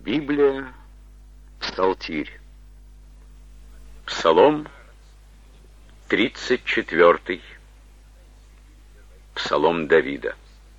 Библия, Псалтирь. Псалом 34. Псалом Давида.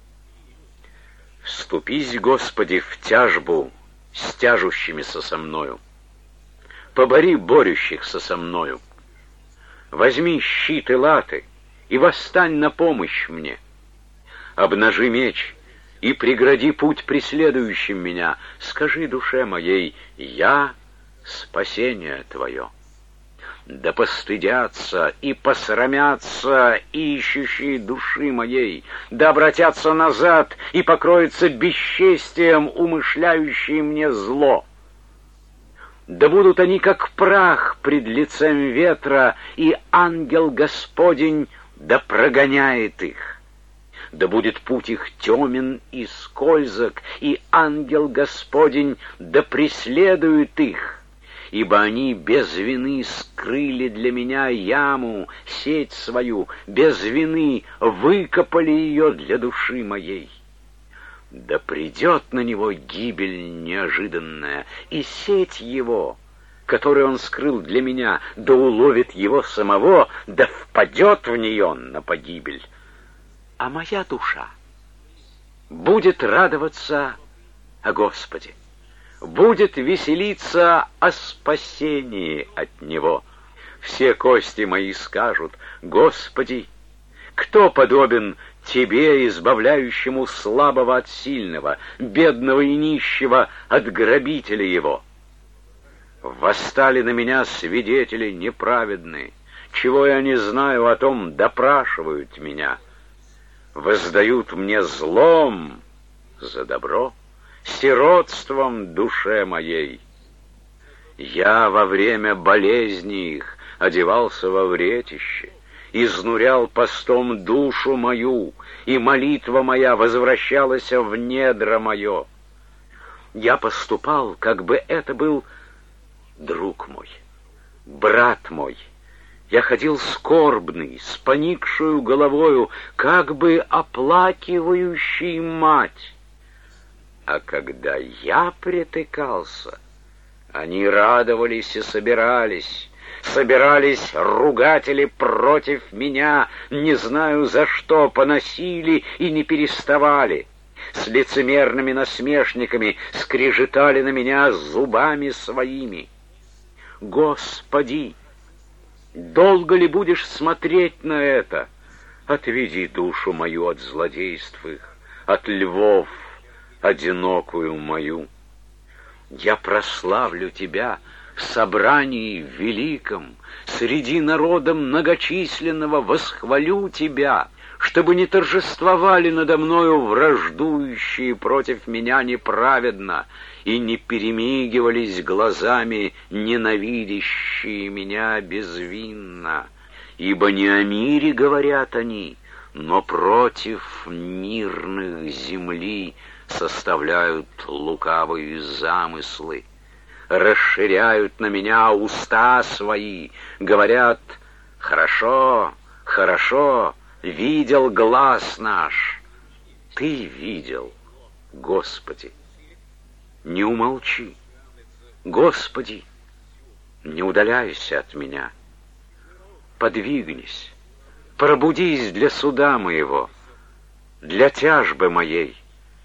«Вступись, Господи, в тяжбу с тяжущимися со мною. Побори борющихся со мною. Возьми щит и латы, и восстань на помощь мне. Обнажи меч и прегради путь преследующим меня. Скажи душе моей: я спасение Твое. Да постыдятся и посрамятся ищущие души моей, да обратятся назад и покроются бесчестием умышляющие мне зло. Да будут они как прах пред лицем ветра, и ангел Господень да прогоняет их. Да будет путь их темен и скользок, и ангел Господень да преследует их. Ибо они без вины скрыли для меня яму, сеть свою, без вины выкопали ее для души моей. Да придет на него гибель неожиданная, и сеть его, которую он скрыл для меня, да уловит его самого, да впадет в нее на погибель. А моя душа будет радоваться о Господе, будет веселиться о спасении от Него. Все кости мои скажут: Господи, кто подобен Тебе, избавляющему слабого от сильного, бедного и нищего от грабителя его? Восстали на меня свидетели неправедные, чего я не знаю, о том допрашивают меня. Воздают мне злом за добро, сиротством душе моей. Я во время болезни их одевался во вретище, изнурял постом душу мою, и молитва моя возвращалась в недра мое. Я поступал, как бы это был друг мой, брат мой. Я ходил скорбный, с поникшую головою, как бы оплакивающий мать. А когда я притыкался, они радовались и собирались ругатели против меня, не знаю за что, поносили и не переставали. С лицемерными насмешниками скрежетали на меня зубами своими. Господи, долго ли будешь смотреть на это? Отведи душу мою от злодейств их, от львов одинокую мою. Я прославлю Тебя в собрании великом, среди народа многочисленного восхвалю Тебя, чтобы не торжествовали надо мною враждующие против меня неправедно и не перемигивались глазами ненавидящие меня безвинно. Ибо не о мире говорят они, но против мирных земли составляют лукавые замыслы, расширяют на меня уста свои, говорят: хорошо, хорошо, видел глаз наш. Ты видел, Господи, не умолчи. Господи, не удаляйся от меня. Подвигнись, пробудись для суда моего, для тяжбы моей.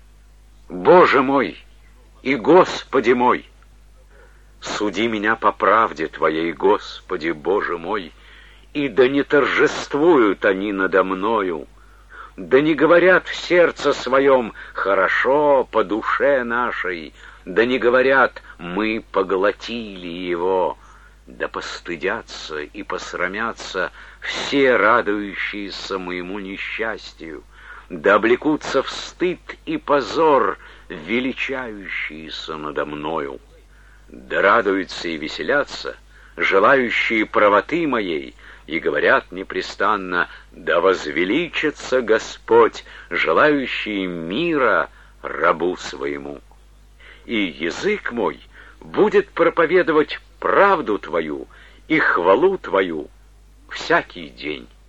Боже мой и Господи мой, суди меня по правде Твоей, Господи, Боже мой, и да не торжествуют они надо мною, да не говорят в сердце своем: хорошо по душе нашей, да не говорят: мы поглотили его, да постыдятся и посрамятся все радующиеся моему несчастью, да облекутся в стыд и позор величающиеся надо мною. Да радуются и веселятся желающие правоты моей, и говорят непрестанно: да возвеличится Господь, желающий мира рабу своему. И язык мой будет проповедовать правду Твою и хвалу Твою всякий день.